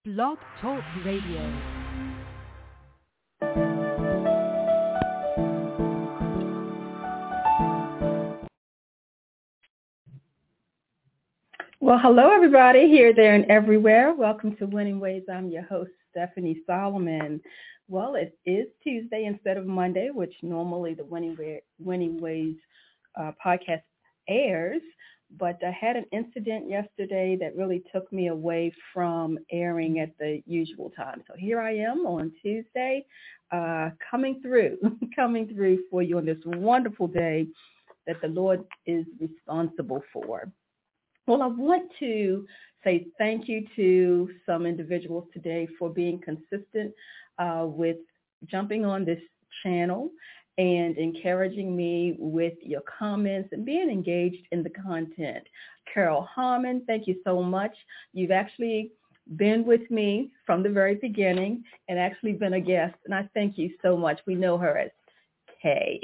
Blog Talk Radio. Well, hello, everybody, here, there, and everywhere. Welcome to Winning Ways. I'm your host, Stephanie Solomon. Well, it is Tuesday instead of Monday, which normally the Winning Ways podcast airs. But I had an incident yesterday that really took me away from airing at the usual time. So here I am on Tuesday, coming through for you on this wonderful day that the Lord is responsible for. Well, I want to say thank you to some individuals today for being consistent with jumping on this channel and encouraging me with your comments and being engaged in the content. Carol Harmon, thank you so much. You've actually been with me from the very beginning and actually been a guest, and I thank you so much. We know her as Kay.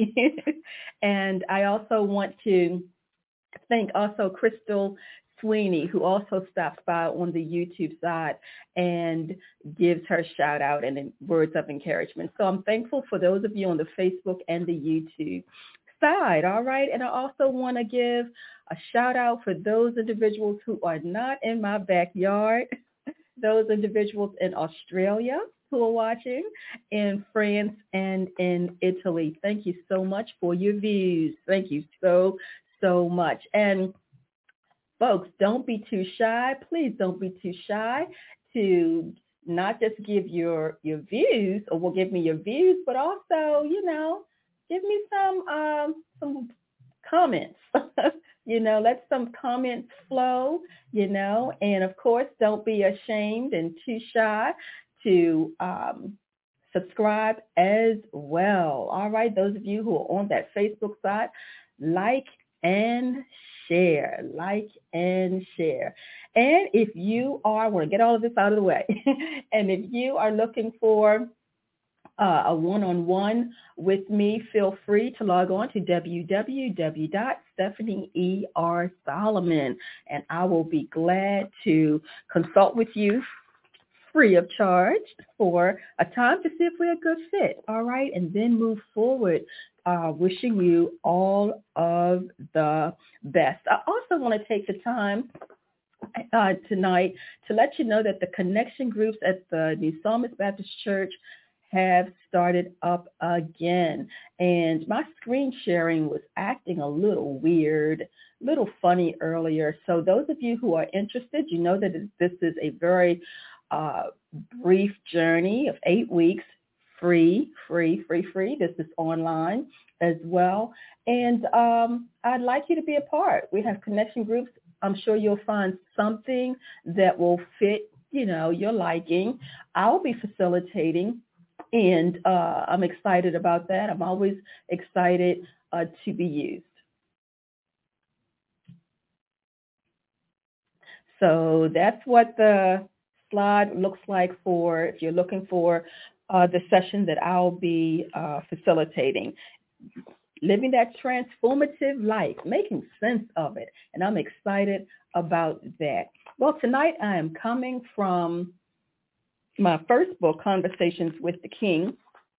And I also want to thank also Crystal Sweeney, who also stops by on the YouTube side and gives her shout out and words of encouragement. So I'm thankful for those of you on the Facebook and the YouTube side. All right. And I also want to give a shout out for those individuals who are not in my backyard, those individuals in Australia who are watching, in France and in Italy. Thank you so much for your views. Thank you so much. And folks, don't be too shy. Please don't be too shy to not just give your views, or will give me your views, but also, give me some comments. Let some comments flow, and of course, don't be ashamed and too shy to subscribe as well. All right, those of you who are on that Facebook side, like and share. And if you are, I want to get all of this out of the way, and if you are looking for a one-on-one with me, feel free to log on to www.stephanieersolomon, and I will be glad to consult with you free of charge for a time to see if we're a good fit, all right, and then move forward. Wishing you all of the best. I also want to take the time tonight to let you know that the connection groups at the New Psalmist Baptist Church have started up again. And my screen sharing was acting a little weird, little funny earlier. So those of you who are interested, you know that this is a very brief journey of 8 weeks. Free. This is online as well. And I'd like you to be a part. We have connection groups. I'm sure you'll find something that will fit, your liking. I'll be facilitating, and I'm excited about that. I'm always excited to be used. So that's what the slide looks like for, if you're looking for the session that I'll be facilitating. Living that transformative life, making sense of it. And I'm excited about that. Well, tonight I am coming from my first book, Conversations with the King.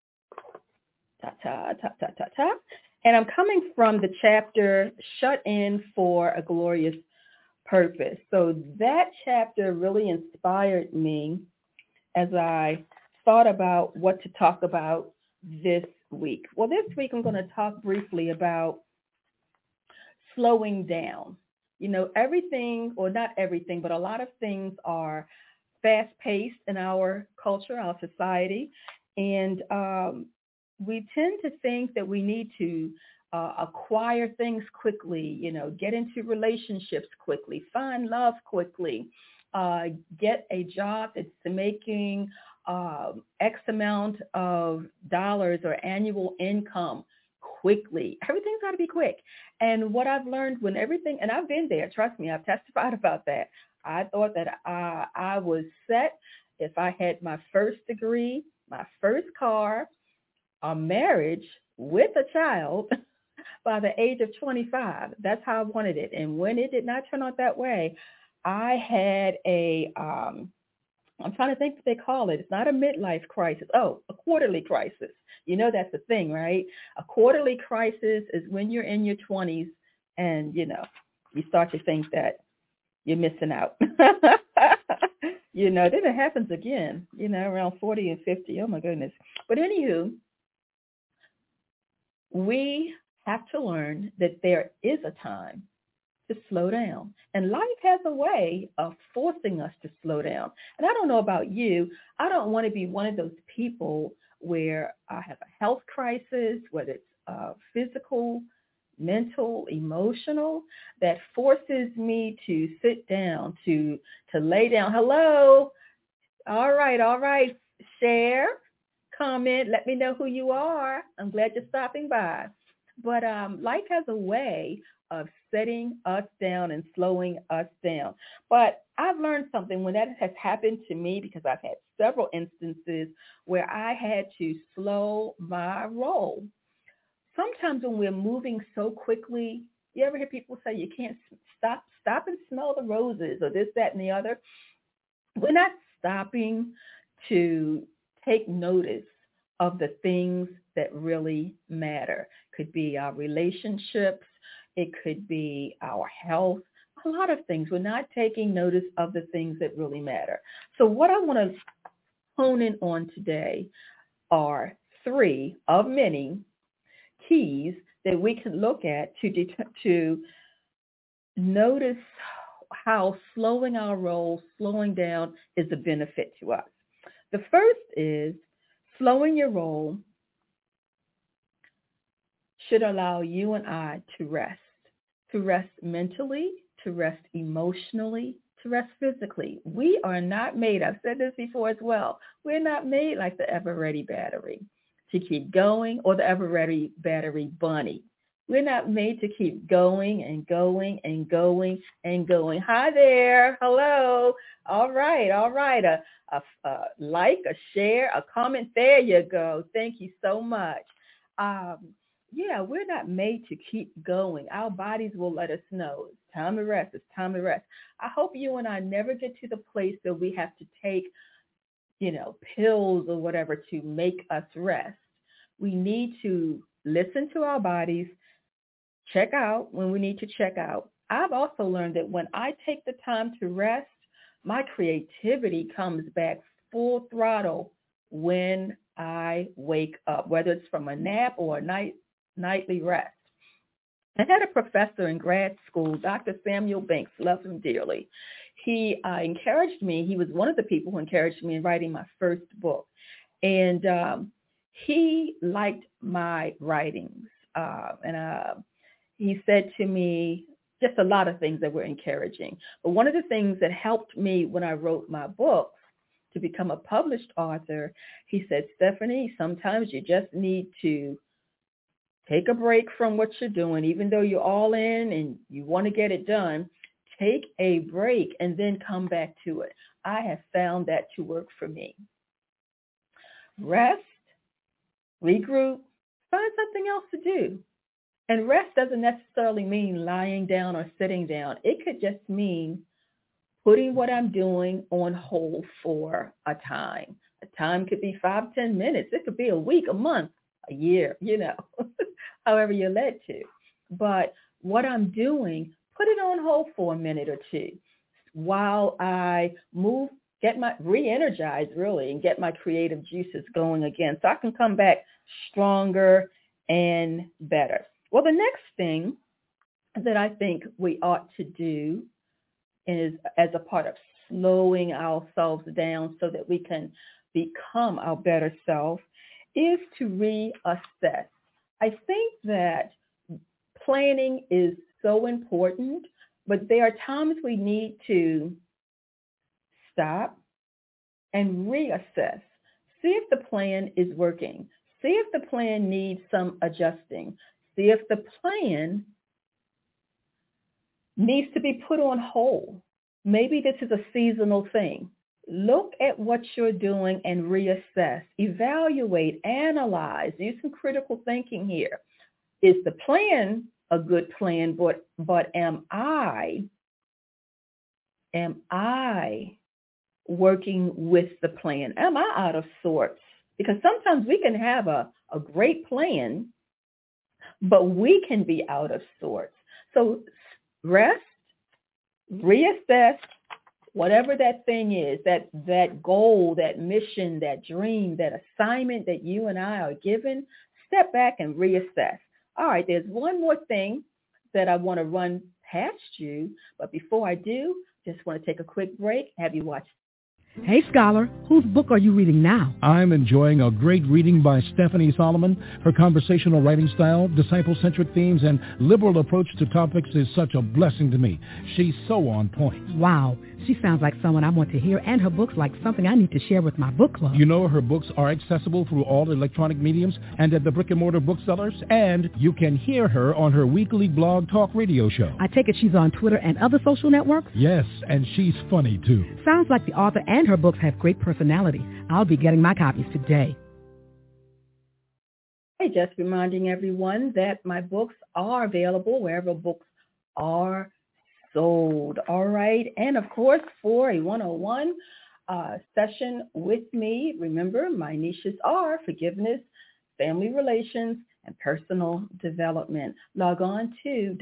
And I'm coming from the chapter, Shut In for a Glorious Purpose. So that chapter really inspired me as I thought about what to talk about this week. Well, this week I'm going to talk briefly about slowing down. Everything, or not everything, but a lot of things are fast-paced in our culture, our society, and we tend to think that we need to acquire things quickly, get into relationships quickly, find love quickly, get a job that's making X amount of dollars or annual income quickly. Everything's got to be quick. And what I've learned when everything, and I've been there, trust me, I've testified about that. I thought that I was set if I had my first degree, my first car, a marriage with a child by the age of 25. That's how I wanted it. And when it did not turn out that way, I had a I'm trying to think what they call it. It's not a midlife crisis. Oh, a quarterly crisis. You know that's the thing, right? A quarterly crisis is when you're in your 20s and, you start to think that you're missing out. Then it happens again, around 40 and 50. Oh, my goodness. But anywho, we have to learn that there is a time to slow down. And life has a way of forcing us to slow down. And I don't know about you. I don't want to be one of those people where I have a health crisis, whether it's physical, mental, emotional, that forces me to sit down, to lay down. Hello. All right. Share, comment, let me know who you are. I'm glad you're stopping by. But life has a way of setting us down and slowing us down. But I've learned something when that has happened to me, because I've had several instances where I had to slow my roll. Sometimes when we're moving so quickly, you ever hear people say you can't stop and smell the roses, or this, that, and the other? We're not stopping to take notice of the things that really matter. Could be our relationships. It could be our health. A lot of things. We're not taking notice of the things that really matter. So what I want to hone in on today are 3 of many keys that we can look at to notice how slowing our roll, slowing down is a benefit to us. The first is slowing your roll should allow you and I to rest mentally, to rest emotionally, to rest physically. We are not made, I've said this before as well, we're not made like the Ever-Ready battery to keep going, or the Ever-Ready battery bunny. We're not made to keep going and going and going and going. Hi there. Hello. All right. A like, a share, a comment. There you go. Thank you so much. We're not made to keep going. Our bodies will let us know it's time to rest. It's time to rest. I hope you and I never get to the place that we have to take, pills or whatever to make us rest. We need to listen to our bodies, check out when we need to check out. I've also learned that when I take the time to rest, my creativity comes back full throttle when I wake up, whether it's from a nap or a nightly rest. I had a professor in grad school, Dr. Samuel Banks, love him dearly. He encouraged me. He was one of the people who encouraged me in writing my first book. And he liked my writings. He said to me just a lot of things that were encouraging. But one of the things that helped me when I wrote my books to become a published author, he said, Stephanie, sometimes you just need to take a break from what you're doing, even though you're all in and you want to get it done. Take a break and then come back to it. I have found that to work for me. Rest, regroup, find something else to do. And rest doesn't necessarily mean lying down or sitting down. It could just mean putting what I'm doing on hold for a time. A time could be 5-10 minutes. It could be a week, a month, a year, however you're led to. But what I'm doing, put it on hold for a minute or two while I re-energize really, and get my creative juices going again so I can come back stronger and better. Well, the next thing that I think we ought to do is, as a part of slowing ourselves down so that we can become our better self, is to reassess. I think that planning is so important, but there are times we need to stop and reassess. See if the plan is working. See if the plan needs some adjusting. See if the plan needs to be put on hold. Maybe this is a seasonal thing. Look at what you're doing and reassess, evaluate, analyze, use some critical thinking here. Is the plan a good plan, but am I working with the plan? Am I out of sorts? Because sometimes we can have a great plan, but we can be out of sorts. So rest, reassess, whatever that thing is, that goal, that mission, that dream, that assignment that you and I are given, step back and reassess. All right, there's one more thing that I want to run past you, but before I do, just want to take a quick break, have you watch. Hey, Scholar, whose book are you reading now? I'm enjoying a great reading by Stephanie Solomon. Her conversational writing style, disciple-centric themes, and liberal approach to topics is such a blessing to me. She's so on point. Wow, she sounds like someone I want to hear, and her book's like something I need to share with my book club. You know her books are accessible through all electronic mediums and at the brick-and-mortar booksellers, and you can hear her on her weekly blog talk radio show. I take it she's on Twitter and other social networks? Yes, and she's funny, too. Sounds like the author and her books have great personality. I'll be getting my copies today. Hey, just reminding everyone that my books are available wherever books are sold. All right. And of course, for a 101 session with me, remember my niches are forgiveness, family relations, and personal development. Log on to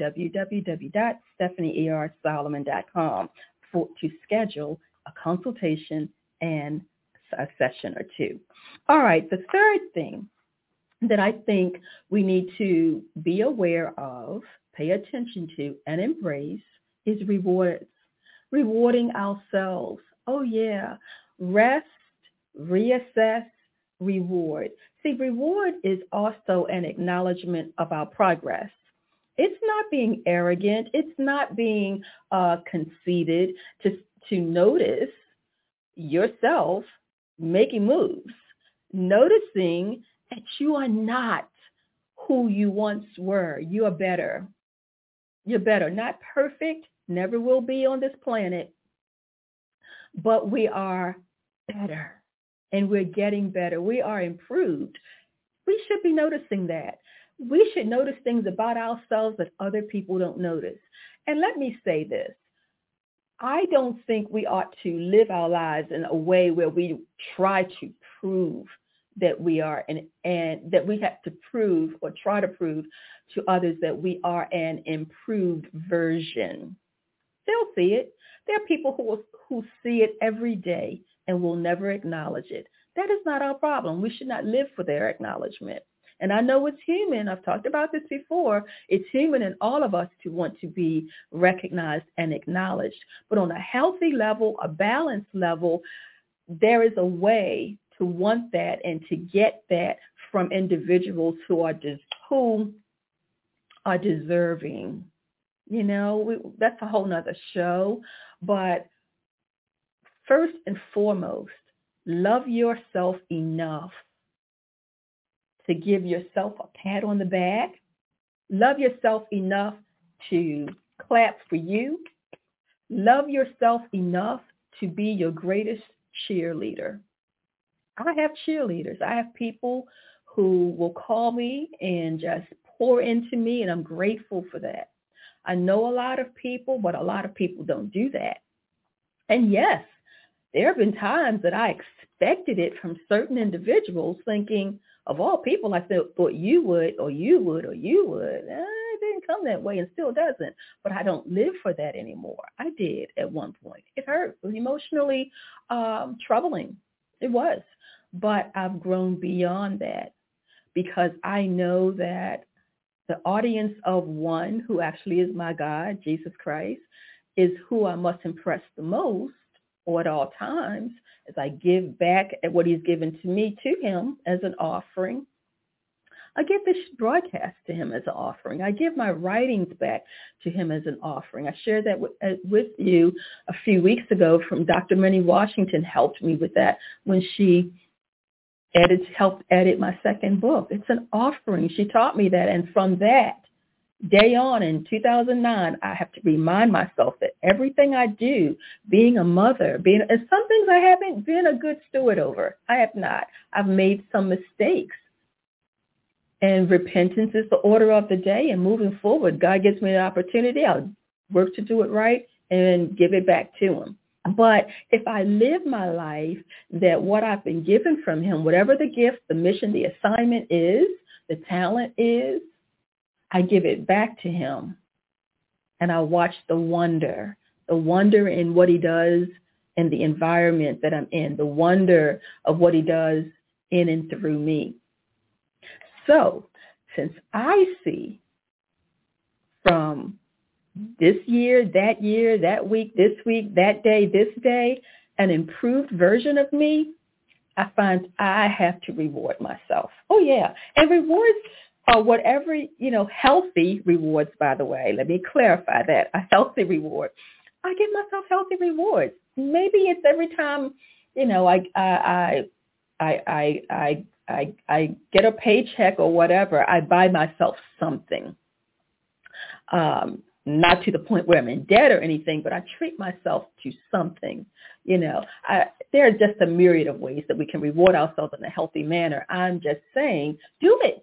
www.stephanieersolomon.com to schedule a consultation and a session or two. All right. The third thing that I think we need to be aware of, pay attention to, and embrace is rewards. Rewarding ourselves. Oh, yeah. Rest, reassess, reward. See, reward is also an acknowledgement of our progress. It's not being arrogant. It's not being conceited to notice yourself making moves, noticing that you are not who you once were. You are better. You're better. Not perfect, never will be on this planet, but we are better, and we're getting better. We are improved. We should be noticing that. We should notice things about ourselves that other people don't notice. And let me say this. I don't think we ought to live our lives in a way where we try to prove that we are and that we have to prove or try to prove to others that we are an improved version. They'll see it. There are people who see it every day and will never acknowledge it. That is not our problem. We should not live for their acknowledgement. And I know it's human. I've talked about this before. It's human in all of us to want to be recognized and acknowledged. But on a healthy level, a balanced level, there is a way to want that and to get that from individuals who are deserving. You know, that's a whole nother show. But first and foremost, love yourself enough to give yourself a pat on the back. Love yourself enough to clap for you. Love yourself enough to be your greatest cheerleader. I have cheerleaders. I have people who will call me and just pour into me, and I'm grateful for that. I know a lot of people, but a lot of people don't do that. And yes, there have been times that I expected it from certain individuals, thinking, of all people, I thought you would, or you would, or you would. It didn't come that way and still doesn't. But I don't live for that anymore. I did at one point. It hurt. It was emotionally troubling. It was. But I've grown beyond that because I know that the audience of one, who actually is my God, Jesus Christ, is who I must impress the most, or at all times, as I give back at what he's given to me to him as an offering. I give this broadcast to him as an offering. I give my writings back to him as an offering. I shared that with you a few weeks ago from Dr. Minnie Washington, helped me with that when she helped edit my second book. It's an offering. She taught me that. And from that day on in 2009, I have to remind myself that everything I do, being a mother, and some things I haven't been a good steward over. I have not. I've made some mistakes. And repentance is the order of the day. And moving forward, God gives me an opportunity. I'll work to do it right and give it back to him. But if I live my life that what I've been given from him, whatever the gift, the mission, the assignment is, the talent is, I give it back to him. And I watch the wonder in what he does in the environment that I'm in, the wonder of what he does in and through me. So since I see from this year, that week, this week, that day, this day, an improved version of me, I find I have to reward myself. Oh, yeah. And rewards are whatever, healthy rewards, by the way. Let me clarify that. A healthy reward. I give myself healthy rewards. Maybe it's every time, I get a paycheck or whatever, I buy myself something. Not to the point where I'm in debt or anything, but I treat myself to something. There are just a myriad of ways that we can reward ourselves in a healthy manner. I'm just saying, do it.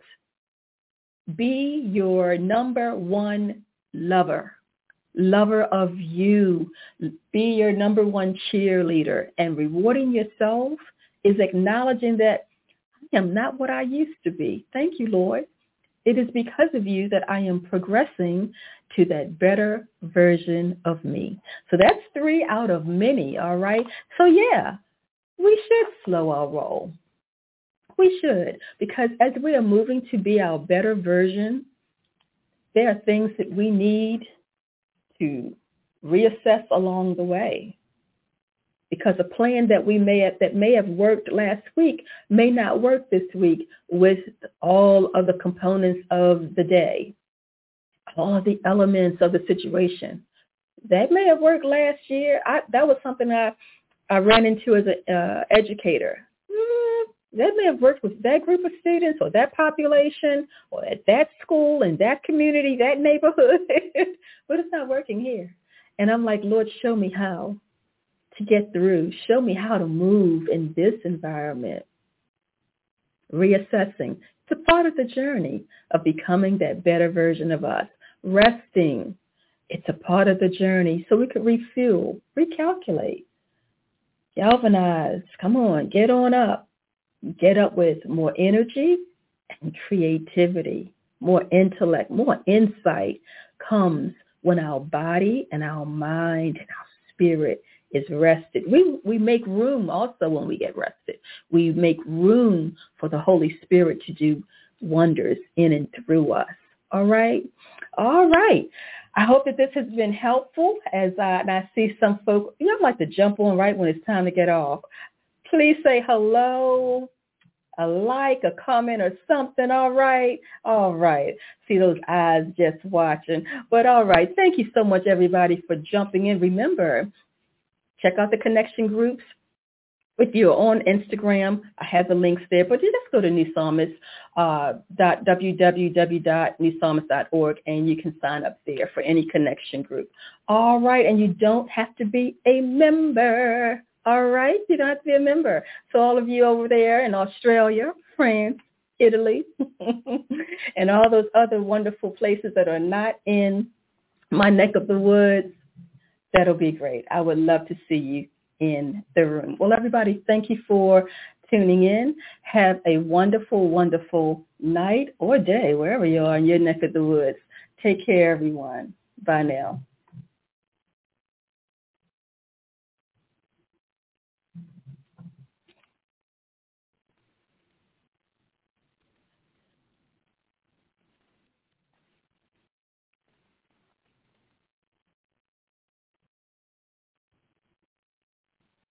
Be your number one lover of you. Be your number one cheerleader. And rewarding yourself is acknowledging that I am not what I used to be. Thank you, Lord. It is because of you that I am progressing to that better version of me. So that's 3 out of many, all right? So yeah, we should slow our roll. We should, because as we are moving to be our better version, there are things that we need to reassess along the way. Because a plan that may have worked last week may not work this week with all of the components of the day, all of the elements of the situation. That may have worked last year. That was something I ran into as an educator. That may have worked with that group of students or that population or at that school and that community, that neighborhood, but it's not working here. And I'm like, Lord, show me how to get through. Show me how to move in this environment. Reassessing. It's a part of the journey of becoming that better version of us. Resting. It's a part of the journey so we could refuel, recalculate, galvanize. Come on, get on up. Get up with more energy and creativity, more intellect, more insight comes when our body and our mind and our spirit is rested. We make room also when we get rested. We make room for the Holy Spirit to do wonders in and through us. All right? All right. I hope that this has been helpful as I see some folks, I like to jump on right when it's time to get off. Please say hello, a like, a comment, or something. All right. All right. See those eyes just watching. But all right. Thank you so much, everybody, for jumping in. Remember, check out the connection groups. If you're on Instagram, I have the links there. But you just go to www.newpsalmist.org, and you can sign up there for any connection group. All right. And you don't have to be a member. All right, you don't have to be a member. So all of you over there in Australia, France, Italy, and all those other wonderful places that are not in my neck of the woods, that'll be great. I would love to see you in the room. Well, everybody, thank you for tuning in. Have a wonderful, wonderful night or day, wherever you are in your neck of the woods. Take care, everyone. Bye now.